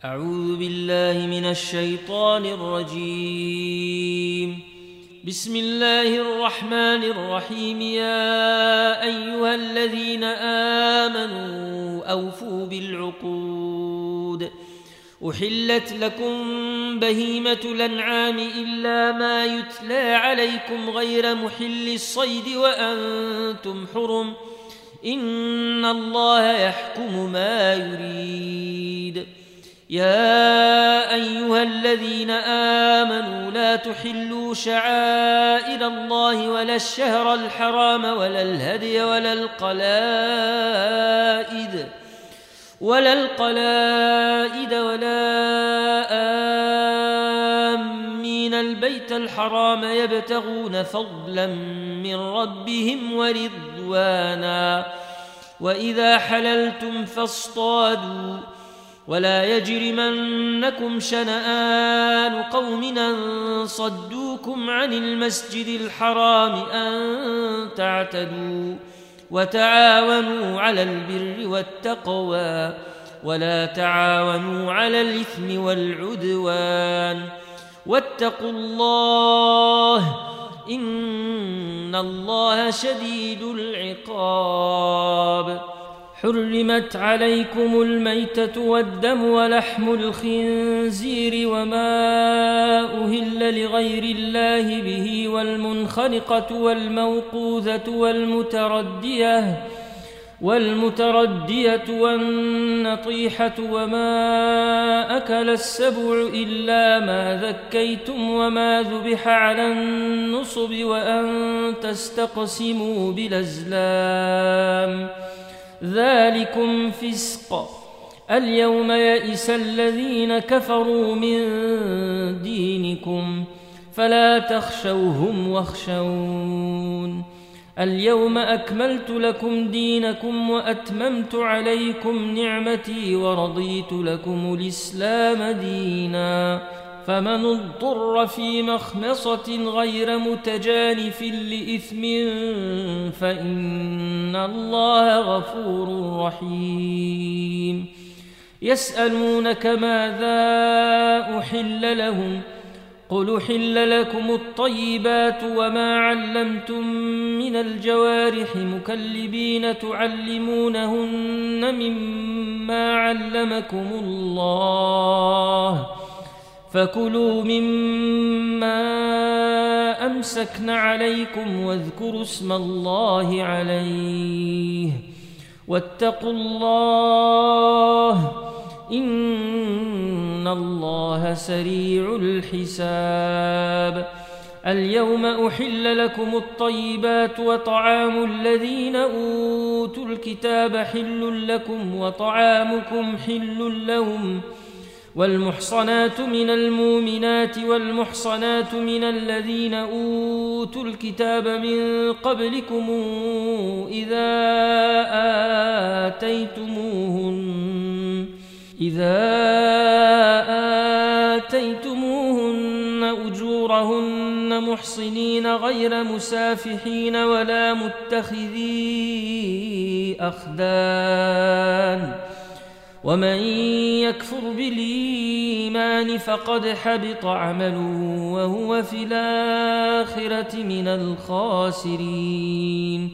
أعوذ بالله من الشيطان الرجيم. بسم الله الرحمن الرحيم. يا أيها الذين آمنوا أوفوا بالعقود. أحلت لكم بهيمة الأنعام إلا ما يتلى عليكم غير محل الصيد وأنتم حرم، إن الله يحكم ما يريد. يا أيها الذين آمنوا لا تحلوا شعائر الله ولا الشهر الحرام ولا الهدي ولا القلائد ولا آمين البيت الحرام يبتغون فضلا من ربهم ورضوانا. وإذا حللتم فاصطادوا، ولا يجرمنكم شنآن قوم أن صدوكم عن المسجد الحرام أن تعتدوا. وتعاونوا على البر والتقوى ولا تعاونوا على الإثم والعدوان، واتقوا الله إن الله شديد العقاب. حرمت عليكم الميتة والدم ولحم الخنزير وما أهل لغير الله به، والمنخنقة والموقوذة والمتردية والنطيحة وما أكل السبع إلا ما ذكيتم وما ذبح على النصب وأن تستقسموا بالأزلام، ذلكم فسق. اليوم يئس الذين كفروا من دينكم فلا تخشوهم واخشون. اليوم أكملت لكم دينكم وأتممت عليكم نعمتي ورضيت لكم الإسلام دينا. فمن اضطر في مخمصة غير متجانف لإثم فإن الله غفور رحيم. يسألونك ماذا أحل لهم، قل أحل لكم الطيبات وما علمتم من الجوارح مكلبين تعلمونهن مما علمكم الله، فكلوا مما أمسكن عليكم واذكروا اسم الله عليه، واتقوا الله إن الله سريع الحساب. اليوم أحل لكم الطيبات وطعام الذين أوتوا الكتاب حل لكم وطعامكم حل لهم، والمحصنات من المؤمنات والمحصنات من الذين أوتوا الكتاب من قبلكم إذا آتيتموهن أجورهن محصنين غير مسافحين ولا متخذي أخدان، ومن يكفر بالإيمان فقد حبط عمله وهو في الآخرة من الخاسرين.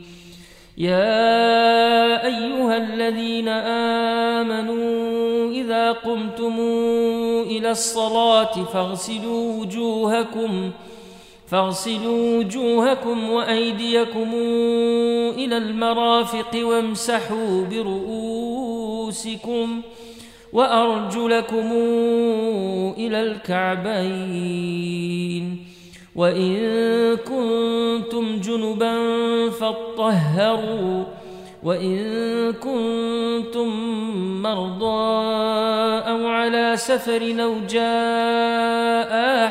يا أيها الذين آمنوا إذا قمتم إلى الصلاة فاغسلوا وجوهكم وأيديكم إلى المرافق وامسحوا برؤوسكم وأرجلكم إلى الكعبين، وإن كنتم جنبا فاطهروا، وإن كنتم مرضى أو على سفر أو جاء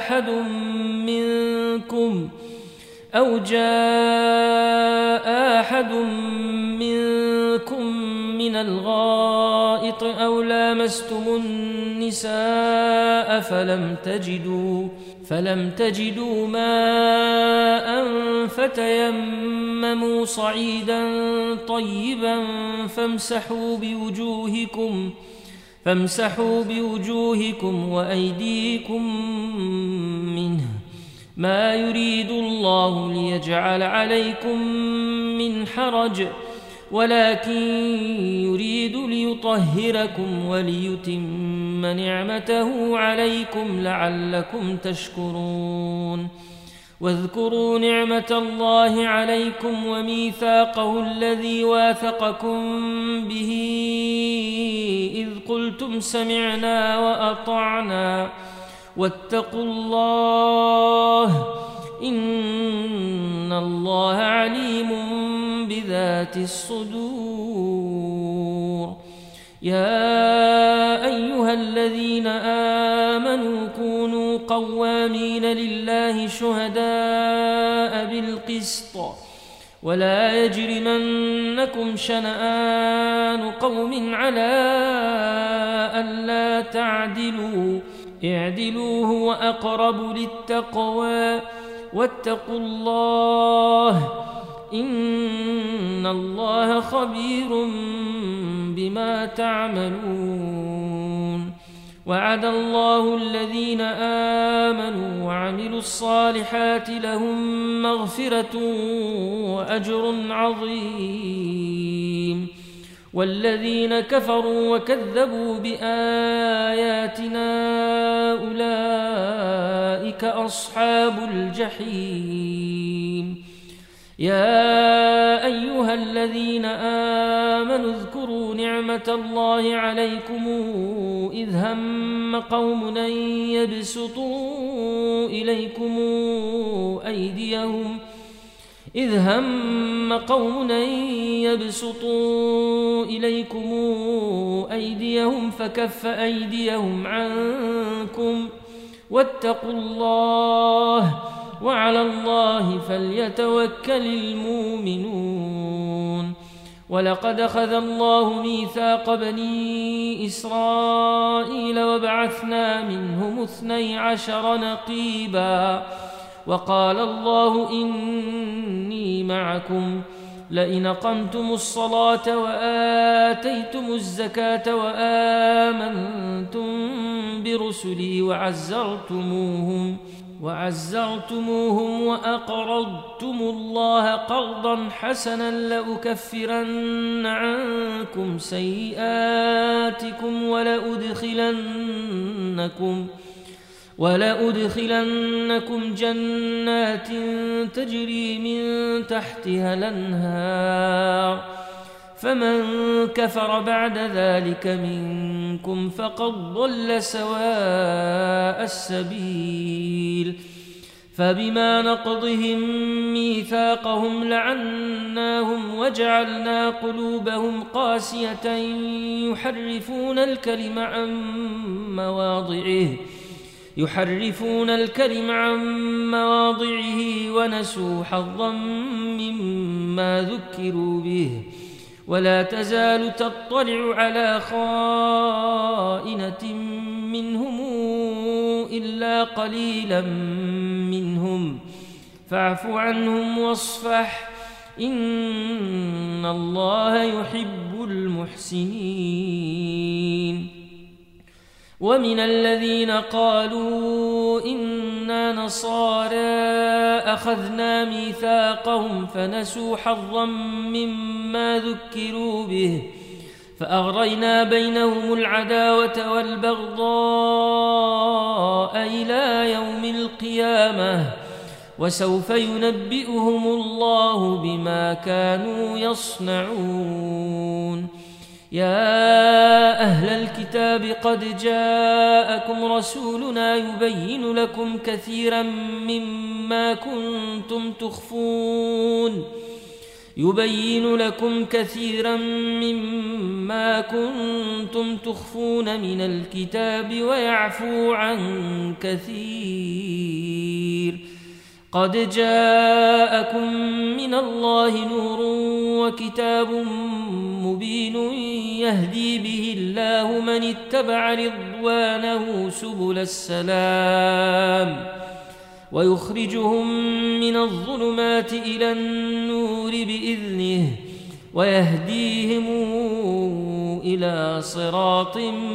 أحد منكم من الغائط أو لامستم النساء فلم تجدوا ماء فتيمموا صعيدا طيبا فامسحوا فامسحوا بوجوهكم وأيديكم منه، ما يريد الله ليجعل عليكم من حرج، ولكن يريد ليطهركم وليتم نعمته عليكم لعلكم تشكرون. واذكروا نعمة الله عليكم وميثاقه الذي واثقكم به إذ قلتم سمعنا وأطعنا واتقوا الله إن الله عليم بذات الصدور. يا أيها الذين آمنوا كونوا قوامين لله شهداء بالقسط، ولا يجرمنكم شنآن قوم على ألا تعدلوا، اعدلوا هو أقرب للتقوى، واتقوا الله إن الله خبير بما تعملون. وعد الله الذين آمنوا وعملوا الصالحات لهم مغفرة وأجر عظيم، والذين كفروا وكذبوا بآياتنا أولئك أصحاب الجحيم. يا أيها الذين آمنوا اذكروا نعمة الله عليكم إذ هم قوم أن يبسطوا إليكم أيديهم فكف أيديهم عنكم، واتقوا الله وعلى الله فليتوكل المؤمنون. ولقد أخذ الله ميثاق بني إسرائيل وبعثنا منهم 12 نقيبا، وقال الله إني معكم لئن أقمتم الصلاة وآتيتم الزكاة وآمنتم برسلي وعزرتموهم وأقرضتم الله قرضا حسنا لأكفرن عنكم سيئاتكم ولأدخلنكم جنات تجري من تحتها الأنهار، فمن كفر بعد ذلك منكم فقد ضل سواء السبيل. فبما نقضهم ميثاقهم لعناهم وجعلنا قلوبهم قاسية يحرفون الكلم عن مواضعه ونسوا حظا مما ذكروا به، ولا تزال تطلع على خائنة منهم إلا قليلا منهم، فاعف عنهم واصفح إن الله يحب المحسنين. ومن الذين قالوا إنا نصارى أخذنا ميثاقهم فنسوا حظا مما ذكروا به، فأغرينا بينهم العداوة والبغضاء إلى يوم القيامة، وسوف ينبئهم الله بما كانوا يصنعون. يا أهل الكتاب قد جاءكم رسولنا يبين لكم كثيرا مما كنتم تخفون من الكتاب ويعفو عن كثير. قد جاءكم من الله نور وكتاب مبين يهدي به الله من اتبع رضوانه سبل السلام، ويخرجهم من الظلمات إلى النور بإذنه، ويهديهم إلى صراط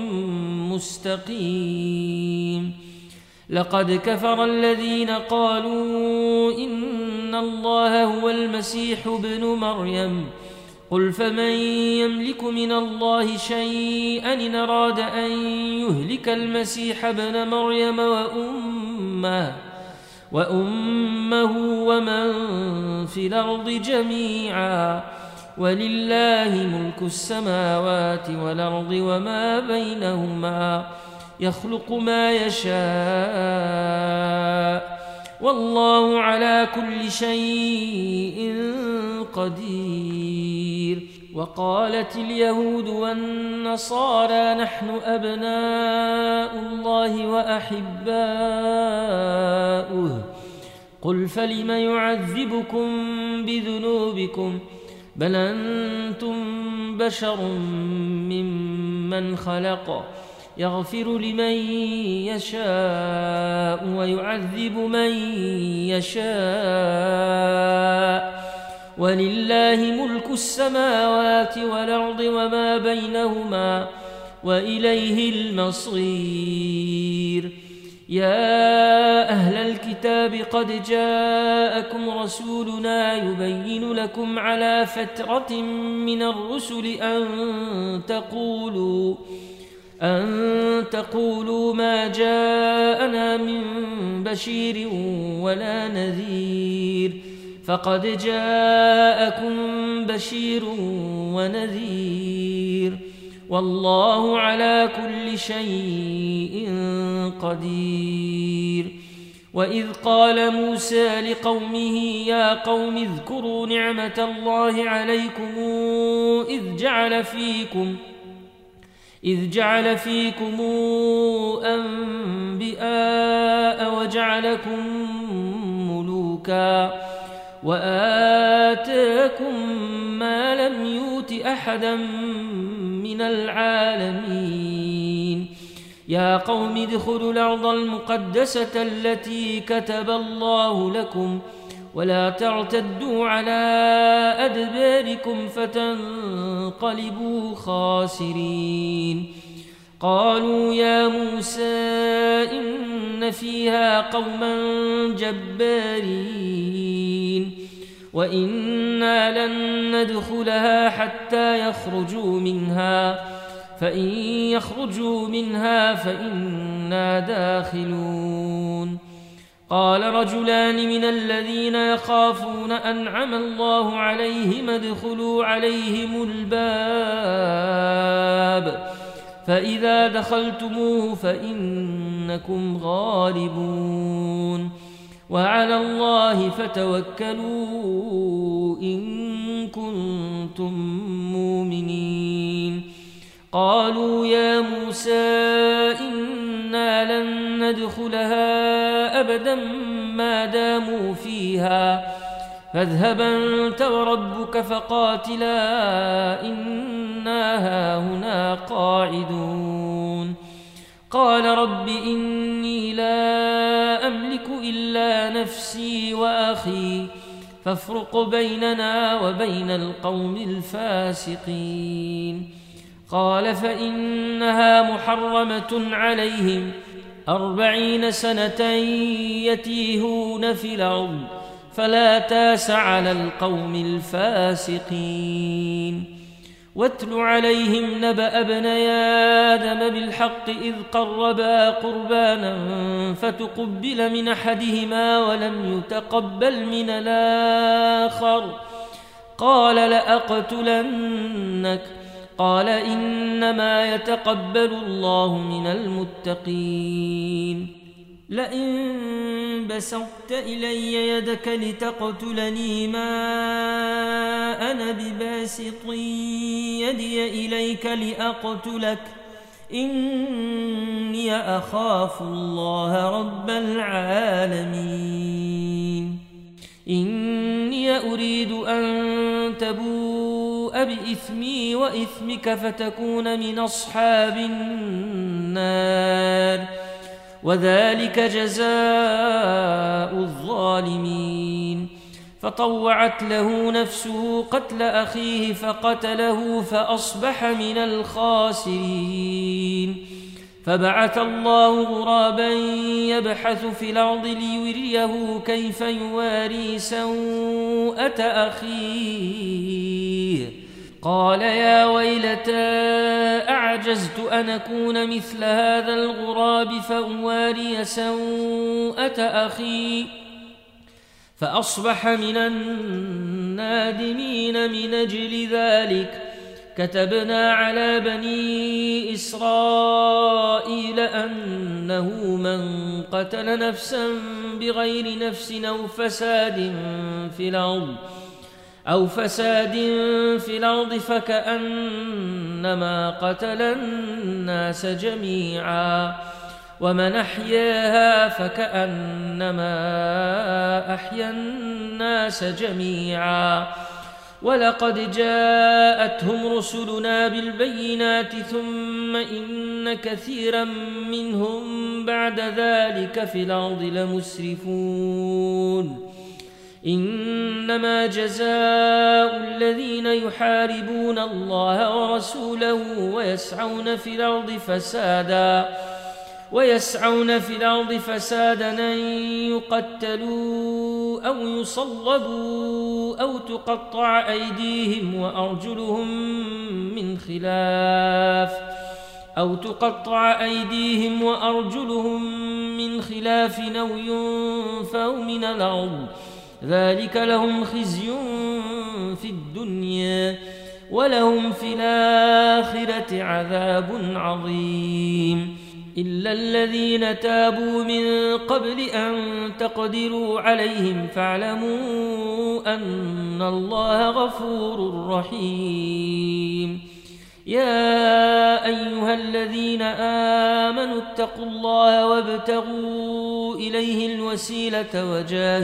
مستقيم. لقد كفر الذين قالوا إن الله هو المسيح ابن مريم قل فمن يملك من الله شيئا إن أراد أن يهلك المسيح ابن مريم وأمه ومن في الأرض جميعا ولله ملك السماوات والأرض وما بينهما يخلق ما يشاء والله على كل شيء قدير. وقالت اليهود والنصارى نحن أبناء الله وأحباؤه قل فلم يعذبكم بذنوبكم بل أنتم بشر ممن خلق يغفر لمن يشاء ويعذب من يشاء ولله ملك السماوات والأرض وما بينهما وإليه المصير. يا أهل الكتاب قد جاءكم رسولنا يبين لكم على فترة من الرسل أن تقولوا ما جاءنا من بشير ولا نذير فقد جاءكم بشير ونذير والله على كل شيء قدير. وإذ قال موسى لقومه يا قوم اذكروا نعمة الله عليكم إذ جعل فيكم أنبياء وجعلكم ملوكا وآتاكم ما لم يؤت أحدا من العالمين. يا قوم ادخلوا الأرض المقدسة التي كتب الله لكم ولا ترتدوا على أدباركم فتنقلبوا خاسرين. قالوا يا موسى إن فيها قوما جبارين وإنا لن ندخلها حتى يخرجوا منها فإن يخرجوا منها فإنا داخلون. قال رجلان من الذين يخافون أنعم الله عليهم ادخلوا عليهم الباب فإذا دخلتموه فإنكم غالبون وعلى الله فتوكلوا إن كنتم مؤمنين. قالوا يا موسى إنا لن ندخلها أبدا ما داموا فيها فاذهب أنت وربك فقاتلا إنا هاهنا قاعدون. قال رب إني لا أملك إلا نفسي وأخي فافرق بيننا وبين القوم الفاسقين. قال فإنها محرمة عليهم 40 سنة يتيهون في الأرض فلا تاس على القوم الفاسقين. واتل عليهم نبأ ابني آدم بالحق إذ قربا قربانا فتقبل من أحدهما ولم يتقبل من الآخر قال لأقتلنك قال إنما يتقبل الله من المتقين. لئن بسطت إلي يدك لتقتلني ما أنا بباسط يدي إليك لأقتلك إني أخاف الله رب العالمين. إني أريد أن تبوء بإثمي وإثمك فتكون من أصحاب النار وذلك جزاء الظالمين. فطوعت له نفسه قتل أخيه فقتله فأصبح من الخاسرين. فبعث الله غرابا يبحث في الأرض ليريه كيف يواري سوءة أخيه، قال يا ويلتى أعجزت أن أكون مثل هذا الغراب فأواري سوءة أخي، فأصبح من النادمين. من أجل ذلك كتبنا على بني إسرائيل أنه من قتل نفسا بغير نفس أو فساد في الأرض فكأنما قتل الناس جميعا، ومن أحياها فكأنما أحيا الناس جميعا. ولقد جاءتهم رسلنا بالبينات ثم إن كثيرا منهم بعد ذلك في الأرض لمسرفون. إنما جزاء الذين يحاربون الله ورسوله ويسعون في الأرض فسادا أن يقتلوا أو يصلبوا أو تقطع أيديهم وأرجلهم من خلاف أو ينفوا من الأرض، ذلك لهم خزي في الدنيا ولهم في الآخرة عذاب عظيم. إلا الذين تابوا من قبل أن تقدروا عليهم فاعلموا أن الله غفور رحيم. يا أيها الذين آمنوا اتقوا الله وابتغوا إليه الوسيلة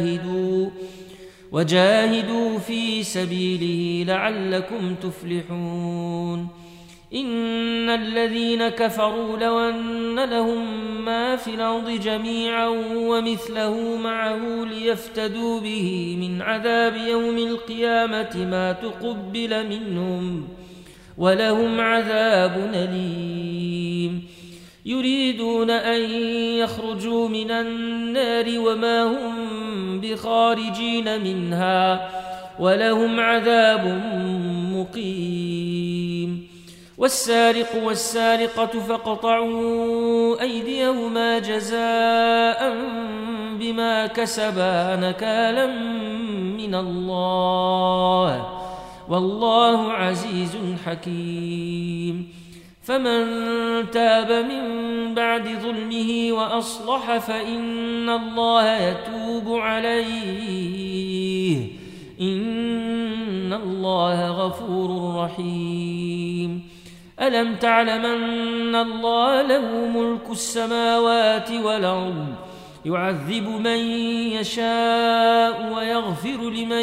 وجاهدوا في سبيله لعلكم تفلحون. إن الذين كفروا لو أن لهم ما في الأرض جميعا ومثله معه ليفتدوا به من عذاب يوم القيامة ما تقبل منهم ولهم عذاب أليم. يريدون أن يخرجوا من النار وما هم بخارجين منها ولهم عذاب مقيم. والسارق والسارقة فاقطعوا أيديهما جزاء بما كسبا نكالا من الله والله عزيز حكيم. فمن تاب من بعد ظلمه وأصلح فإن الله يتوب عليه إن الله غفور رحيم. ألم تعلم أن الله له ملك السماوات والأرض يعذب من يشاء ويغفر لمن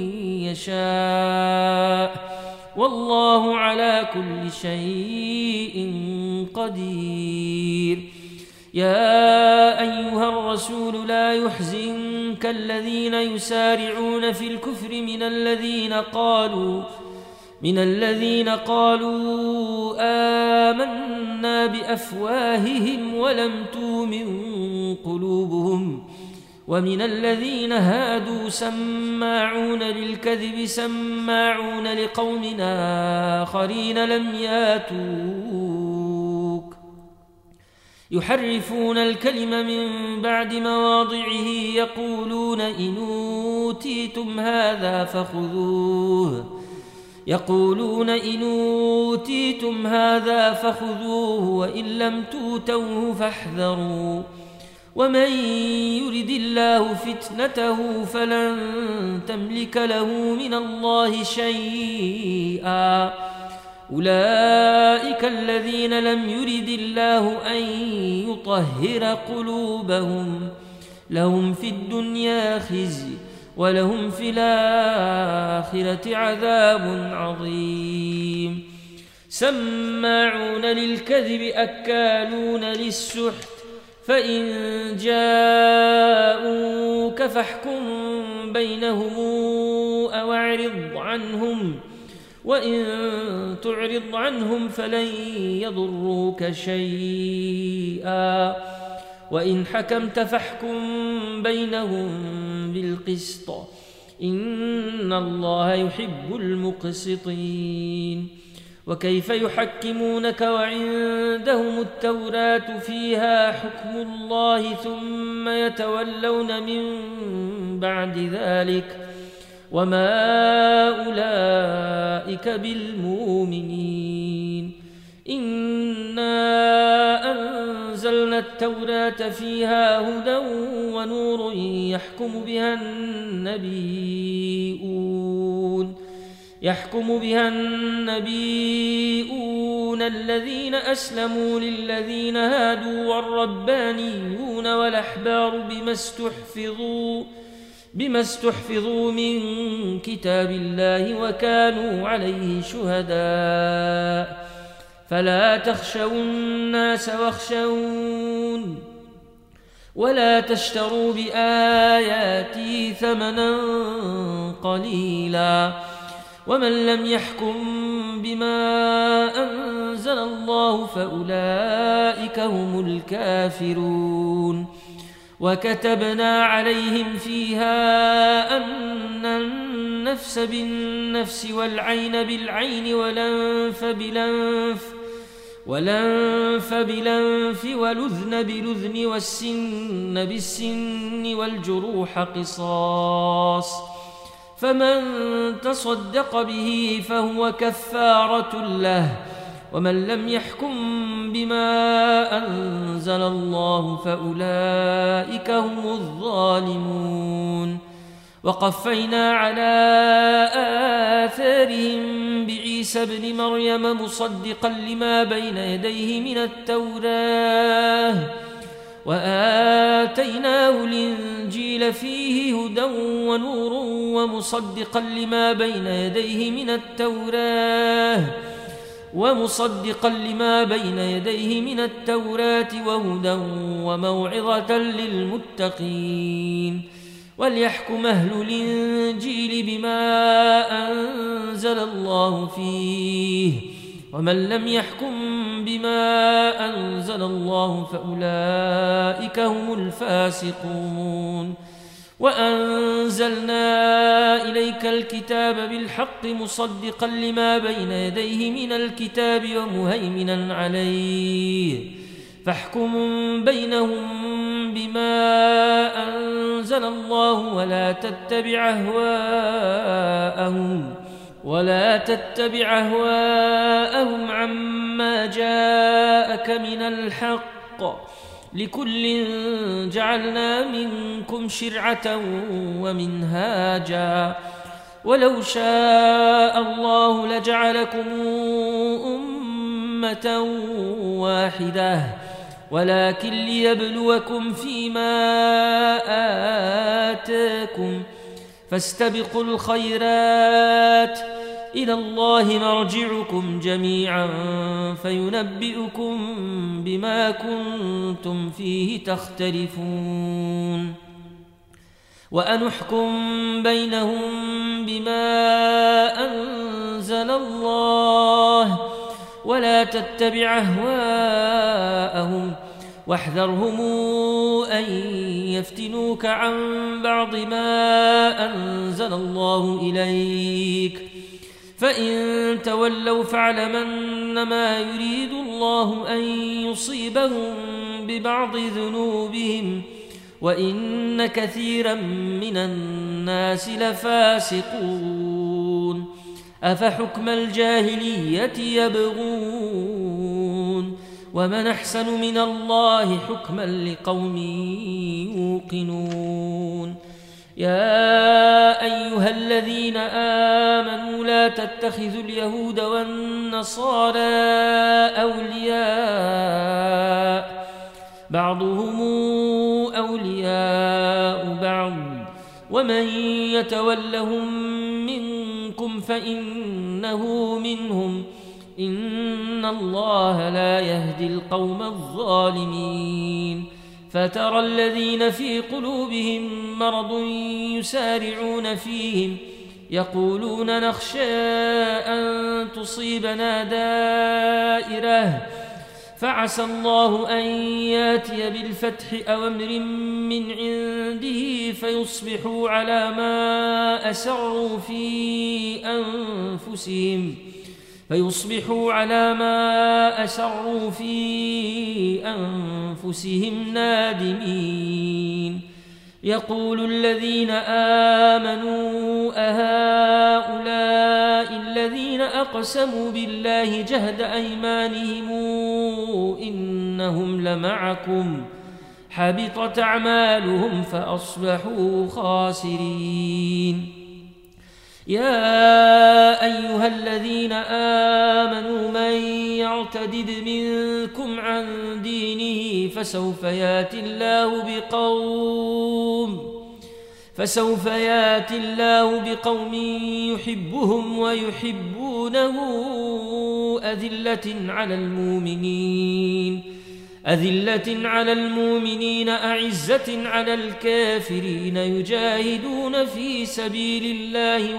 يشاء والله على كل شيء قدير. يا أيها الرسول لا يحزنك الذين يسارعون في الكفر من الذين قالوا آمنا بأفواههم ولم تؤمن قلوبهم، ومن الذين هادوا سماعون للكذب سماعون لقوم آخرين لم ياتوك يحرفون الكلم من بعد مواضعه يقولون إن أوتيتم هذا فخذوه وإن لم تؤتوه فاحذروا ومن يرد الله فتنته فلن تملك له من الله شيئا. أولئك الذين لم يرد الله أن يطهر قلوبهم لهم في الدنيا خزي ولهم في الآخرة عذاب عظيم. سماعون للكذب أكالون للسحت فإن جاءوك فاحكم بينهم أو أعرض عنهم، وإن تعرض عنهم فلن يضروك شيئا، وإن حكمت فاحكم بينهم بالقسط، إن الله يحب المقسطين. وكيف يحكمونك وعندهم التوراة فيها حكم الله ثم يتولون من بعد ذلك وما أولئك بالمؤمنين. إنا أنزلنا التوراة فيها هدى ونور يحكم بها النبيون الذين أسلموا للذين هادوا والربانيون والأحبار بما استحفظوا من كتاب الله وكانوا عليه شهداء. فلا تخشوا الناس واخشون ولا تشتروا بآياتي ثمنا قليلا، ومن لم يحكم بما أنزل الله فأولئك هم الكافرون. وكتبنا عليهم فيها أن النفس بالنفس والعين بالعين والأنف بالأنف والأذن بالأذن والسن بالسن والجروح قصاص، فمن تصدق به فهو كفارة له، ومن لم يحكم بما أنزل الله فأولئك هم الظالمون. وقفينا على آثارهم بعيسى ابن مريم مصدقا لما بين يديه من التوراة، وآتيناه الإنجيل فيه هدى ونور ومصدقا لما بين يديه من التوراة وهدى وموعظة للمتقين. وليحكم أهل الإنجيل بما أنزل الله فيه، ومن لم يحكم بما أنزل الله فأولئك هم الفاسقون. وأنزلنا إليك الكتاب بالحق مصدقا لما بين يديه من الكتاب ومهيمنا عليه، فاحكم بينهم بما أنزل الله ولا تتبع أهواءهم عما جاءك من الحق، لكل جعلنا منكم شرعة ومنهاجا، ولو شاء الله لجعلكم أمة واحدة ولكن ليبلوكم فيما آتاكم، فاستبقوا الخيرات، إلى الله مرجعكم جميعا فينبئكم بما كنتم فيه تختلفون. وأنحكم بينهم بما أنزل الله ولا تتبع أهواءهم، واحذرهم أن يفتنوك عن بعض ما أنزل الله إليك، فإن تولوا فاعلم أنما يريد الله أن يصيبهم ببعض ذنوبهم، وإن كثيرا من الناس لفاسقون. أفحكم الجاهلية يبغون ومن أحسن من الله حكما لقوم يوقنون. يا أيها الذين آمنوا لا تتخذوا اليهود والنصارى أولياء، بعضهم أولياء بعض، ومن يتولهم منكم فإنه منهم، إن الله لا يهدي القوم الظالمين. فترى الذين في قلوبهم مرض يسارعون فيهم يقولون نخشى أن تصيبنا دائرة فعسى الله أن ياتي بالفتح أو أمر من عنده فيصبحوا على ما أسروا في أنفسهم نادمين. يقول الذين آمنوا أهؤلاء الذين أقسموا بالله جهد أيمانهم إنهم لمعكم حبطت أعمالهم فأصبحوا خاسرين. يا أيها الذين آمنوا من يرتد منكم عن دينه فسوف ياتي الله بقوم يحبهم ويحبونه أذلة على المؤمنين أعزة على الكافرين يجاهدون في سبيل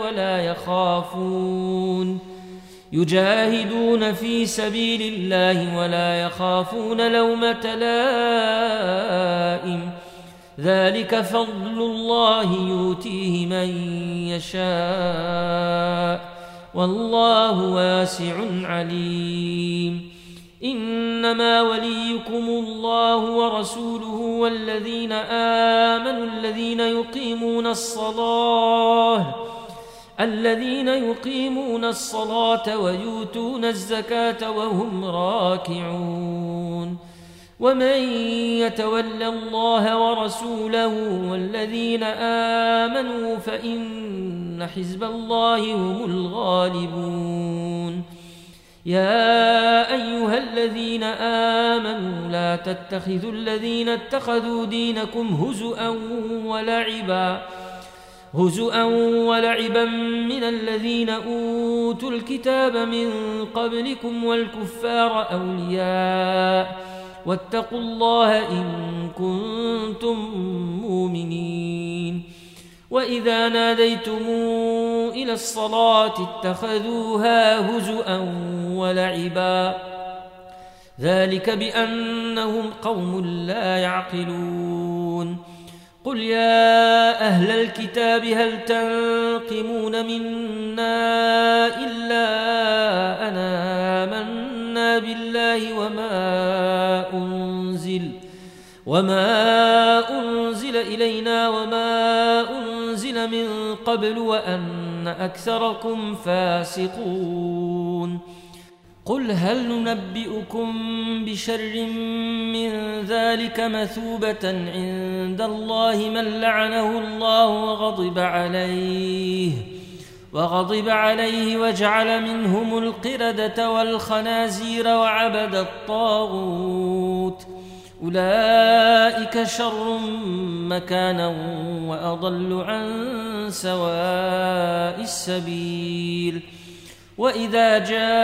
الله ولا يخافون لومة لائم ذلك فضل الله يؤتيه من يشاء والله واسع عليم. إنما وليكم الله ورسوله والذين آمنوا الذين يقيمون الصلاة ويؤتون الزكاة وهم راكعون. ومن يتول الله ورسوله والذين آمنوا فإن حزب الله هم الغالبون. يا أيها الذين آمنوا لا تتخذوا الذين اتخذوا دينكم هزؤا ولعبا من الذين أوتوا الكتاب من قبلكم والكفار أولياء واتقوا الله إن كنتم مؤمنين. وإذا ناديتم إلى الصلاة اتخذوها هزؤا ولعبا ذلك بأنهم قوم لا يعقلون. قل يا أهل الكتاب هل تنقمون منا إلا أن آمنا بالله وما أنزل إلينا وما أنزل من قبل وأن أكثركم فاسقون. قل هل ننبئكم بشر من ذلك مثوبة عند الله من لعنه الله وغضب عليه وجعل منهم القردة والخنازير وعبد الطاغوت أولئك شر مكانا وأضل عن سواء السبيل. وإذا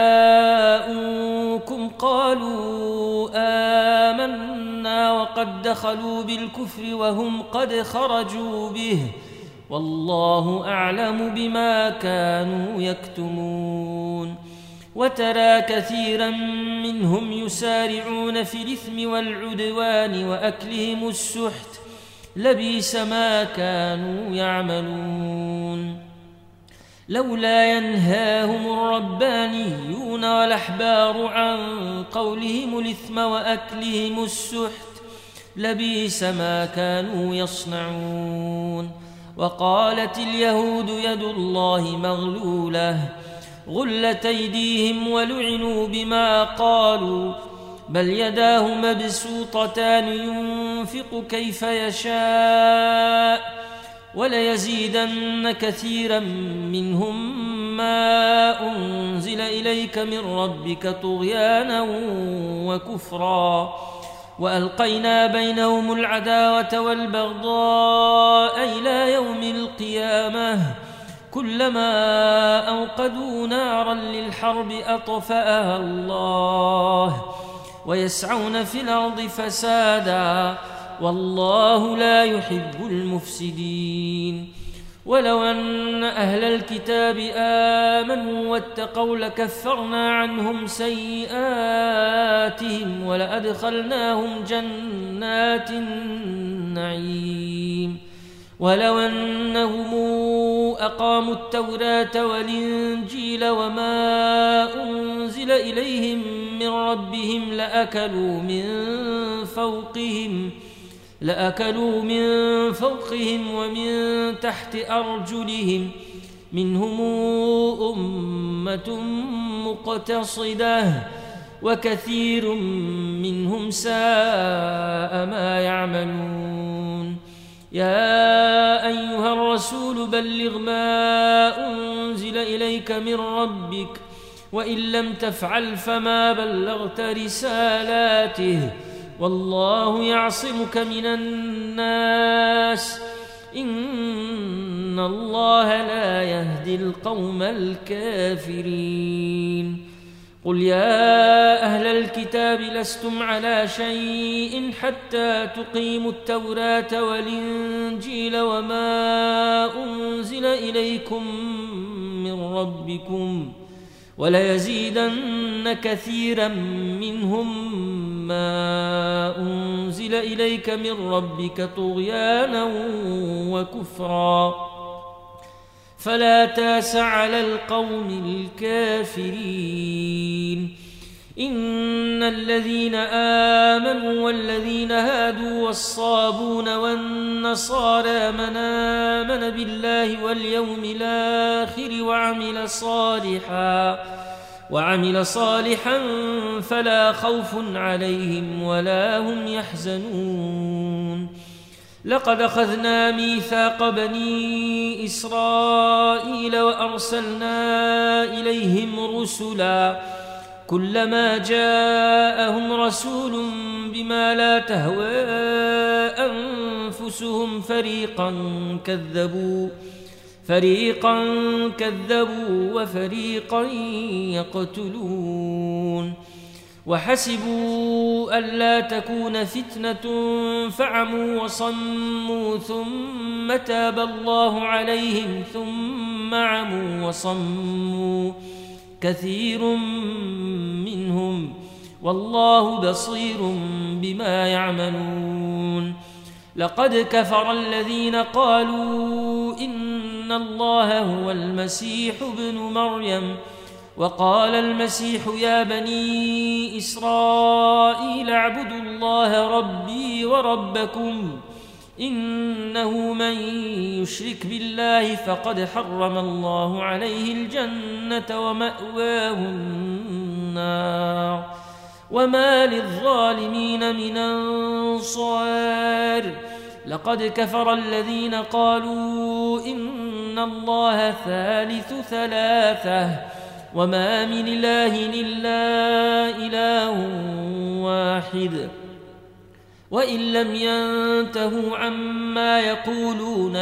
جاءوكم قالوا آمنا وقد دخلوا بالكفر وهم قد خرجوا به والله أعلم بما كانوا يكتمون. وترى كثيرا منهم يسارعون في الإثم والعدوان وأكلهم السحت لبئس ما كانوا يعملون. لولا ينهاهم الربانيون والأحبار عن قولهم الإثم وأكلهم السحت لبئس ما كانوا يصنعون. وقالت اليهود يد الله مغلولة غلت أيديهم ولعنوا بما قالوا بل يداه مبسوطتان ينفق كيف يشاء وليزيدن كثيرا منهم ما أنزل إليك من ربك طغيانا وكفرا وألقينا بينهم العداوة والبغضاء إلى يوم القيامة كلما أوقدوا نارا للحرب أطفأها الله ويسعون في الأرض فسادا والله لا يحب المفسدين. ولو أن أهل الكتاب آمنوا واتقوا لكفرنا عنهم سيئاتهم ولأدخلناهم جنات النعيم. ولو أنهم أقاموا التوراة والإنجيل وما أنزل إليهم من ربهم لأكلوا من فوقهم ومن تحت أرجلهم منهم أمة مقتصدة وكثير منهم ساء ما يعملون. يا أيها الرسول بلغ ما أنزل إليك من ربك وإن لم تفعل فما بلغت رسالاته والله يعصمك من الناس إن الله لا يهدي القوم الكافرين. قل يا أهل الكتاب لستم على شيء حتى تقيموا التوراة والإنجيل وما أنزل إليكم من ربكم وليزيدن كثيرا منهم ما أنزل إليك من ربك طغيانا وكفرا فلا تاس على القوم الكافرين. إن الذين آمنوا والذين هادوا والصابون والنصارى من آمن بالله واليوم الآخر وعمل صالحا فلا خوف عليهم ولا هم يحزنون. لقد أخذنا ميثاق بني إسرائيل وأرسلنا إليهم رسلا كلما جاءهم رسول بما لا تهوى أنفسهم فريقا كذبوا وفريقا يقتلون. وحسبوا ألا تكون فتنة فعموا وصموا ثم تاب الله عليهم ثم عموا وصموا كثير منهم والله بصير بما يعملون. لقد كفر الذين قالوا إن الله هو المسيح ابن مريم وقال المسيح يا بني إسرائيل اعبدوا الله ربي وربكم إنه من يشرك بالله فقد حرم الله عليه الجنة ومأواه النار وما للظالمين من أنصار. لقد كفر الذين قالوا إن الله ثالث ثلاثة وما من إله إلا إله واحد وإن لم ينتهوا عما يقولون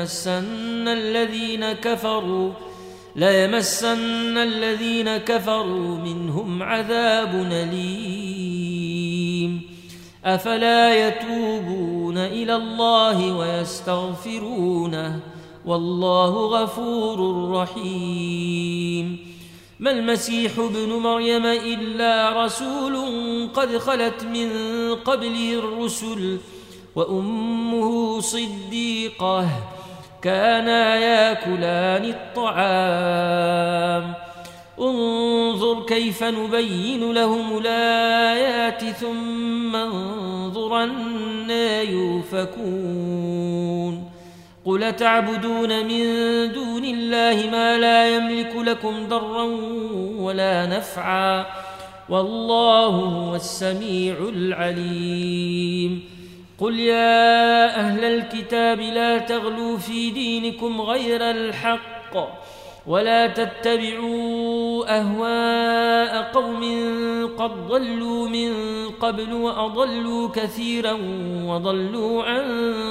ليمسن الذين كفروا منهم عذاب أليم. أفلا يتوبون إلى الله ويستغفرونه والله غفور رحيم. ما المسيح ابن مريم إلا رسول قد خلت من قبله الرسل وأمه صديقة كانا ياكلان الطعام انظر كيف نبين لهم الآيات ثم انظر أنى يؤفكون. قل تعبدون من دون الله ما لا يملك لكم ضرا ولا نفعا والله هو السميع العليم. قل يا أهل الكتاب لا تغلوا في دينكم غير الحق ولا تتبعوا أهواء قوم قد ضلوا من قبل وأضلوا كثيرا وضلوا عن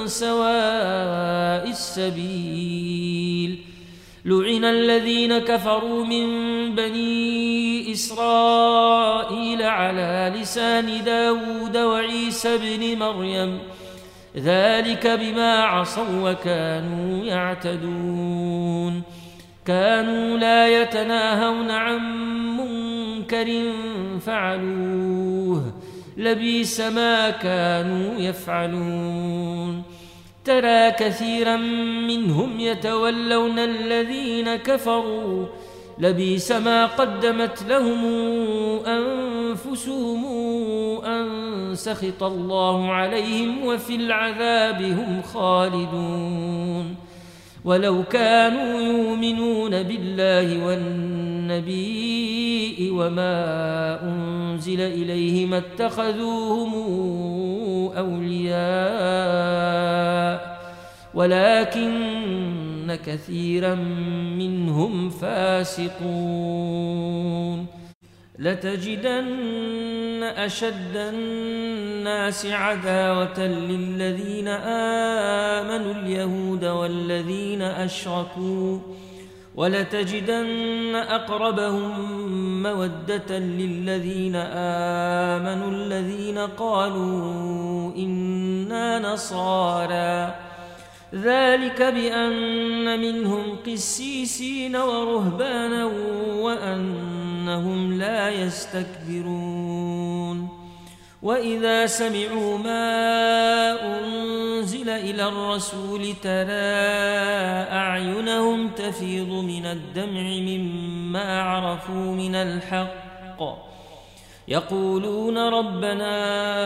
سواء السبيل. لعن الذين كفروا من بني إسرائيل على لسان داود وعيسى بن مريم ذلك بما عصوا وكانوا يعتدون كانوا لا يتناهون عن منكر فعلوه لبئس ما كانوا يفعلون ترى كثيرا منهم يتولون الذين كفروا لبئس ما قدمت لهم أنفسهم أن سخط الله عليهم وفي العذاب هم خالدون ولو كانوا يؤمنون بالله والنبي وما أنزل إليه ما اتخذوهم أولياء ولكن كثيرا منهم فاسقون لتجدن أشد الناس عداوة للذين آمنوا اليهود والذين أشركوا ولتجدن أقربهم مودة للذين آمنوا الذين قالوا إنا نصارى ذلك بأن منهم قسيسين ورهبانا وأنهم لا يستكبرون وإذا سمعوا ما أنزل إلى الرسول ترى أعينهم تفيض من الدمع مما عرفوا من الحق يقولون ربنا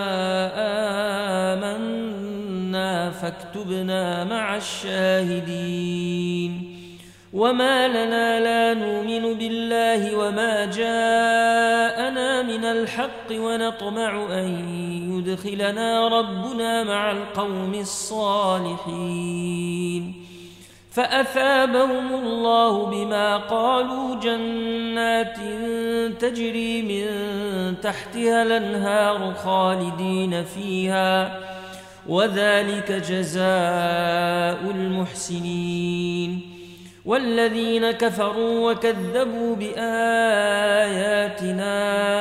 آمنا فاكتبنا مع الشاهدين وما لنا لا نؤمن بالله وما جاءنا من الحق ونطمع أن يدخلنا ربنا مع القوم الصالحين فأثابهم الله بما قالوا جنات تجري من تحتها الأنهار خالدين فيها وذلك جزاء المحسنين والذين كفروا وكذبوا بآياتنا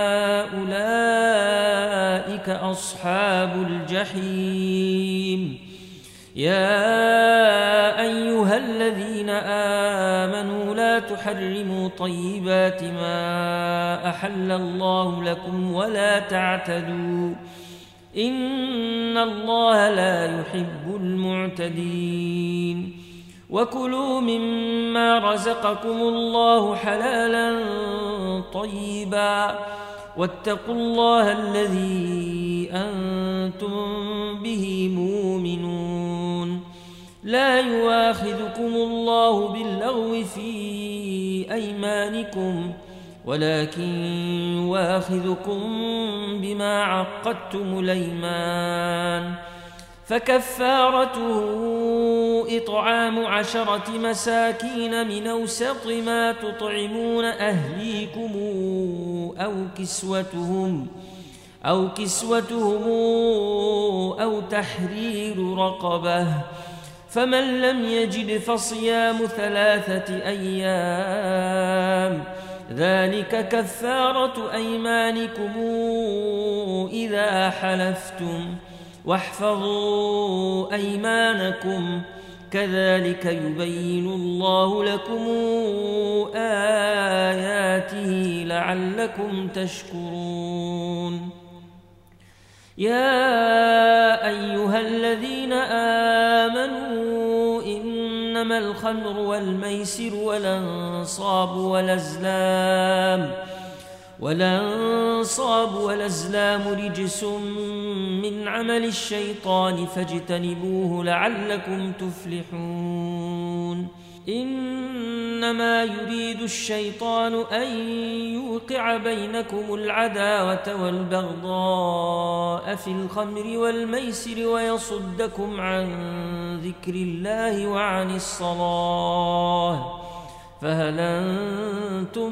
أولئك أصحاب الجحيم يا أيها الذين آمنوا لا تحرموا طيبات ما أحل الله لكم ولا تعتدوا إن الله لا يحب المعتدين وكلوا مما رزقكم الله حلالا طيبا واتقوا الله الذي أنتم به مؤمنون لا يؤاخذكم الله باللغو في أيمانكم ولكن يؤاخذكم بما عقدتم الأيمان فكفارته إطعام 10 مساكين من أوسط ما تطعمون أهليكم أو كسوتهم أو تحرير رقبة فمن لم يجد فصيام 3 أيام ذلك كفارة أيمانكم إذا حلفتم واحفظوا أيمانكم كذلك يبين الله لكم آياته لعلكم تشكرون يا أيها الذين آمنوا إنما الخمر والميسر والأنصاب والأزلام رجس من عمل الشيطان فاجتنبوه لعلكم تفلحون إنما يريد الشيطان أن يوقع بينكم العداوة والبغضاء في الخمر والميسر ويصدكم عن ذكر الله وعن الصلاة فهل أنتم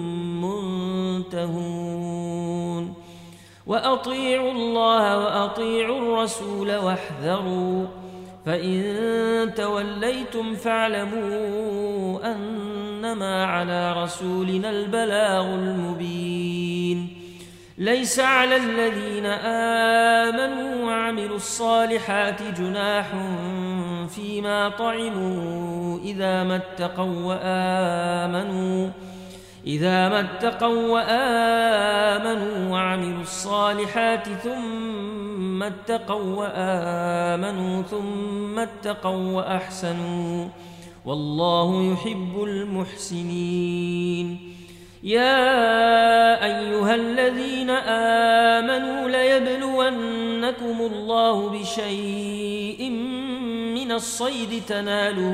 منتهون وأطيعوا الله وأطيعوا الرسول واحذروا فإن توليتم فاعلموا أنما على رسولنا البلاغ المبين ليس على الذين آمنوا وعملوا الصالحات جناح فيما طعموا إذا ما اتقوا وآمنوا وعملوا الصالحات ثم اتقوا وآمنوا ثم اتقوا وأحسنوا والله يحب المحسنين. يا أيها الذين آمنوا ليبلونكم الله بشيء من الصيد تناله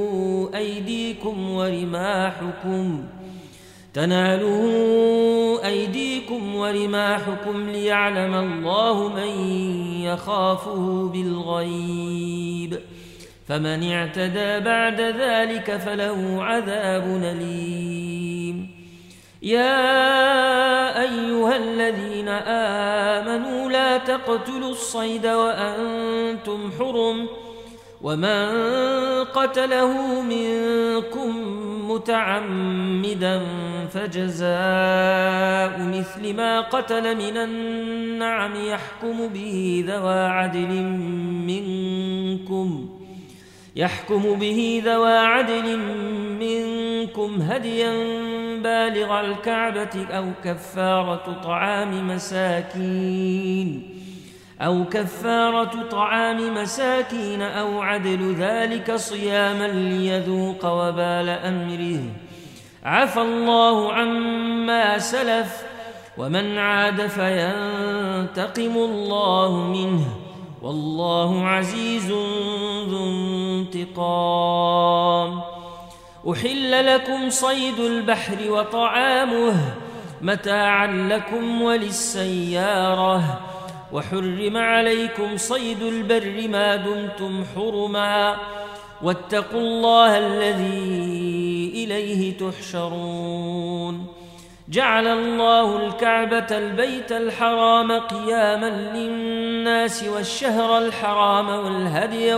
أيديكم ورماحكم ليعلم الله من يخافه بالغيب، فمن اعتدى بعد ذلك فله عذاب أليم. يا أيها الذين آمنوا لا تقتلوا الصيد وأنتم حرم، ومن قتله منكم متعمدا فجزاء مثل ما قتل من النعم يحكم به ذوى عدل منكم هديا بالغ الكعبة أو كفارة طعام مساكين أو عدل ذلك صياما ليذوق وبال أمره. عفى الله عما سلف، ومن عاد فينتقم الله منه، والله عزيز ذو انتقام. أحل لكم صيد البحر وطعامه متاعا لكم وللسيارة، وحرم عليكم صيد البر ما دمتم حرما، واتقوا الله الذي إليه تحشرون. جعل الله الكعبة البيت الحرام قياما للناس والشهر الحرام والهدي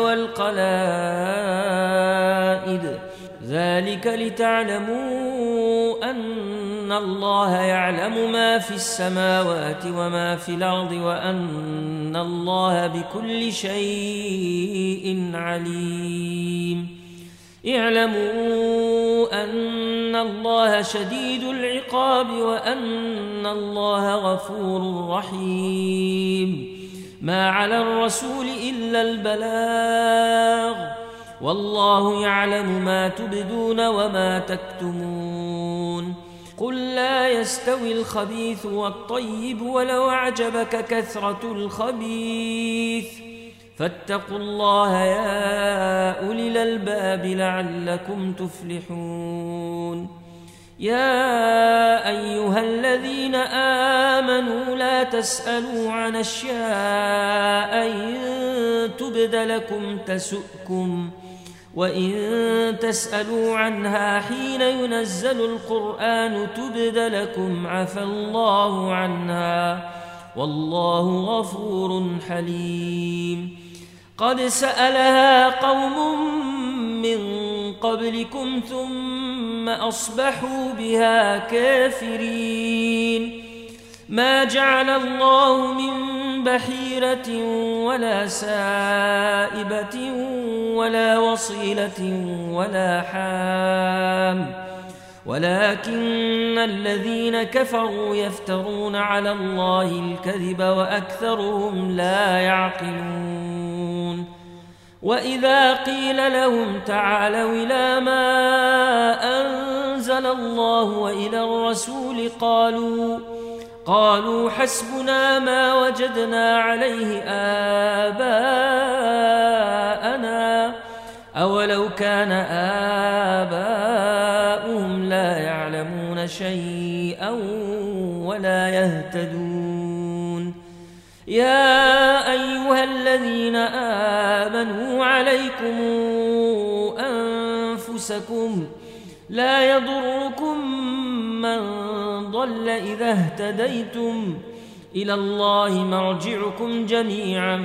والقلائد، ذلك لتعلموا أن الله يعلم ما في السماوات وما في الأرض وأن الله بكل شيء عليم. اعلموا أن الله شديد العقاب وأن الله غفور رحيم. ما على الرسول إلا البلاغ، والله يعلم ما تبدون وما تكتمون. قل لا يستوي الخبيث والطيب ولو أعجبك كثرة الخبيث، فاتقوا الله يا أولي الألباب لعلكم تفلحون. يا أيها الذين آمنوا لا تسألوا عن أشياء إن تبد لكم تسؤكم، وإن تسألوا عنها حين ينزل القرآن تبد لكم عفى الله عنها، والله غفور حليم. قد سألها قوم من قبلكم ثم أصبحوا بها كافرين. ما جعل الله من بحيرة ولا سائبة ولا وصيلة ولا حام، ولكن الذين كفروا يفترون على الله الكذب وأكثرهم لا يعقلون. وإذا قيل لهم تعالوا إلى ما أنزل الله وإلى الرسول قالوا حسبنا ما وجدنا عليه آباءنا، أولو كان آباؤهم لا يعلمون شيئا ولا يهتدون. يا أيها الذين آمنوا عليكم أنفسكم لا يضركم من ضل إذا اهتديتم، إلى الله مرجعكم جميعا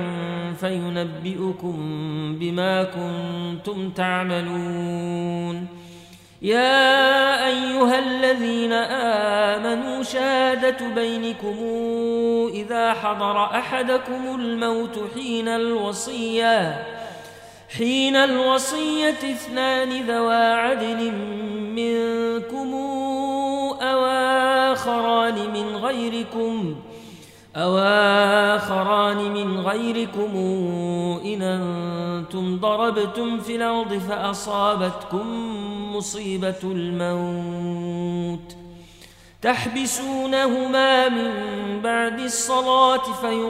فينبئكم بما كنتم تعملون. يا أيها الذين آمنوا شهادة بينكم إذا حضر أحدكم الموت حين الوصية 2 ذوى عدل منكم أو آخران من غيركم إن أنتم ضربتم في الأرض فأصابتكم مصيبة الموت تحبسونهما من بعد الصلاة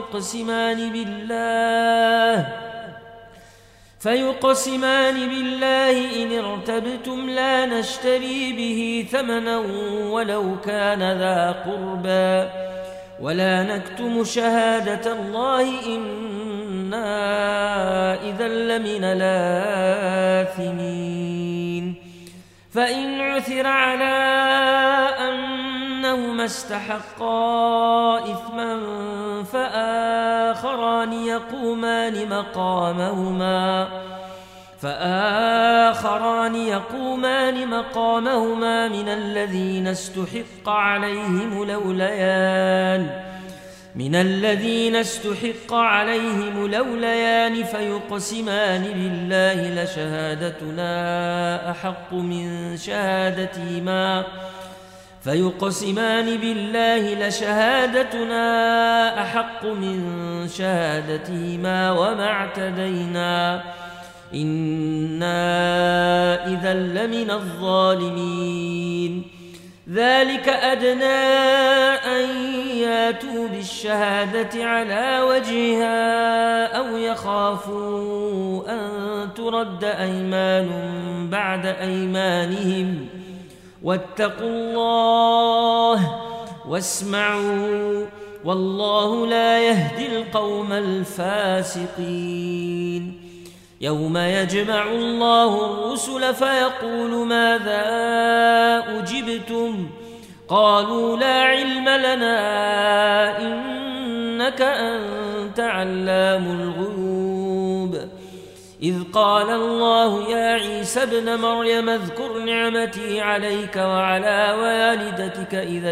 فيقسمان بالله إن ارتبتم لا نشتري به ثمنا ولو كان ذا قربى ولا نكتم شهادة الله إنا إذا لمن الآثمين فإن عثر على أنهما استحقا إثما فآخران يقومان مقامهما من الذين استحق عليهم الأوليان فيقسمان بالله لشهادتنا أحق من شهادتهما وما اعتدينا إنا إذا لمن الظالمين ذلك أدنى أن ياتوا بالشهادة على وجهها أو يخافوا أن ترد أيمان بعد أيمانهم واتقوا الله واسمعوا والله لا يهدي القوم الفاسقين يوم يجمع الله الرسل فيقول ماذا أجبتم قالوا لا علم لنا إنك أنت علام الغيوب إذ قال الله يا عيسى ابن مريم اذكر نعمتي عليك وعلى والدتك إذ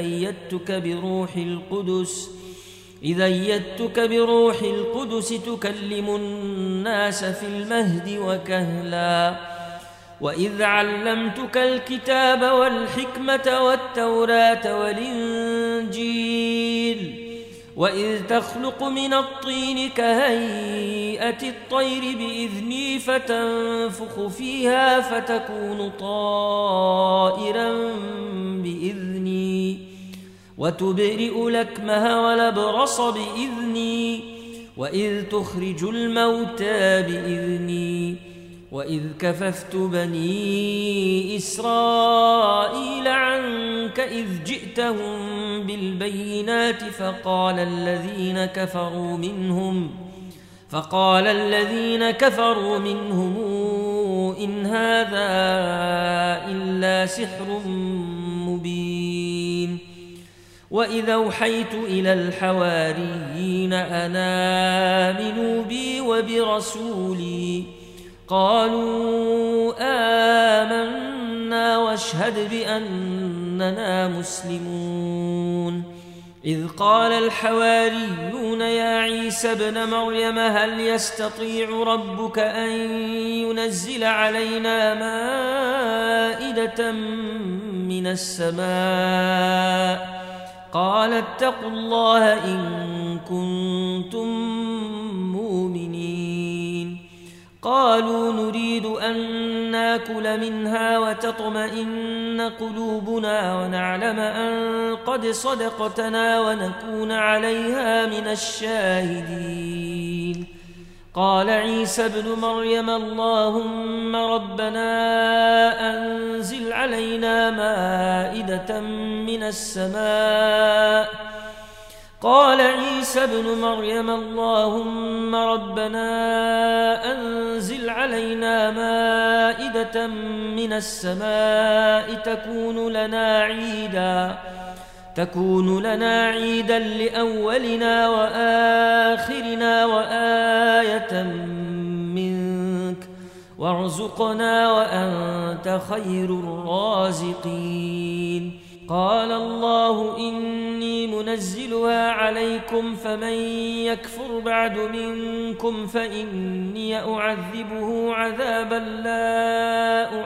أيدتك بروح القدس تكلم الناس في المهد وكهلا وإذ علمتك الكتاب والحكمة والتوراة والإنجيل وإذ تخلق من الطين كهيئة الطير بإذني فتنفخ فيها فتكون طائرا بإذني وتبرئ الأكمه والأبرص بإذني وإذ تخرج الموتى بإذني وإذ كففت بني إسرائيل عنك إذ جئتهم بالبينات فقال الذين كفروا منهم إن هذا إلا سحر مبين وإذا أوحيت إلى الحواريين أن آمنوا بي وبرسولي قالوا آمنا واشهد بأننا مسلمون إذ قال الحواريون يا عيسى ابن مريم هل يستطيع ربك أن ينزل علينا مائدة من السماء قال اتقوا الله إن كنتم مؤمنين قالوا نريد أن ناكل منها وتطمئن قلوبنا ونعلم أن قد صدقتنا ونكون عليها من الشاهدين قال عيسى ابن مريم اللهم ربنا أنزل علينا مائدة من السماء قال عيسى ابن مريم اللهم ربنا أنزل علينا مائدة من السماء تكون لنا عيدا لأولنا وآخرنا وآية منك وارزقنا وأنت خير الرازقين. قال الله إني منزلها عليكم فمن يكفر بعد منكم فإني أعذبه عذابا لا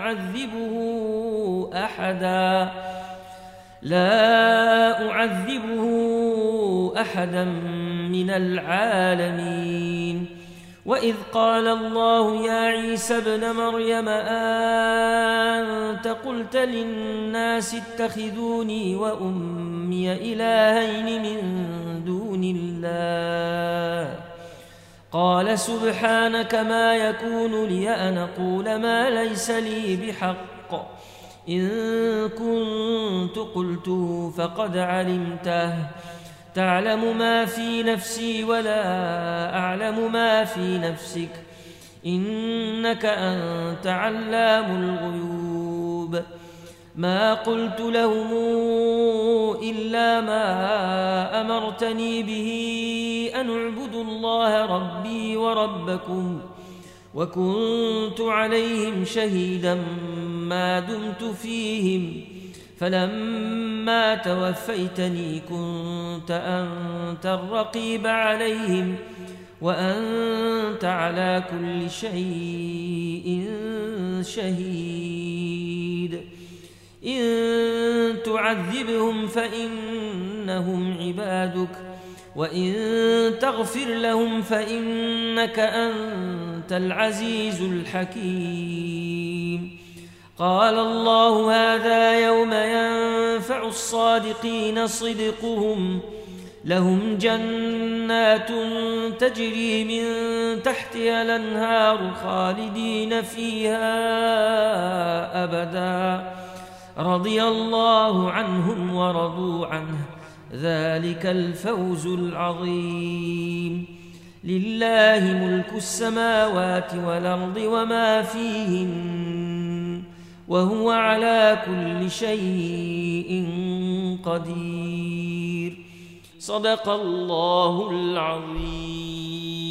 أعذبه أحدا من العالمين. وإذ قال الله يا عيسى ابن مريم أنت قلت للناس اتخذوني وأمي إلهين من دون الله قال سبحانك ما يكون لي أن أقول ما ليس لي بحق إن كنت قلته فقد علمته تعلم ما في نفسي ولا أعلم ما في نفسك إنك أنت علام الغيوب. ما قلت لهم إلا ما أمرتني به أن اعبدوا الله ربي وربكم وكنت عليهم شهيدا ما دمت فيهم فلما توفيتني كنت أنت الرقيب عليهم وأنت على كل شيء شهيد. إن تعذبهم فإنهم عبادك وإن تغفر لهم فإنك أنت العزيز الحكيم. قال الله هذا يوم ينفع الصادقين صدقهم لهم جنات تجري من تحتها الأنهار خالدين فيها أبدا رضي الله عنهم ورضوا عنه ذلك الفوز العظيم. لله ملك السماوات والأرض وما فيهن وهو على كل شيء قدير. صدق الله العظيم.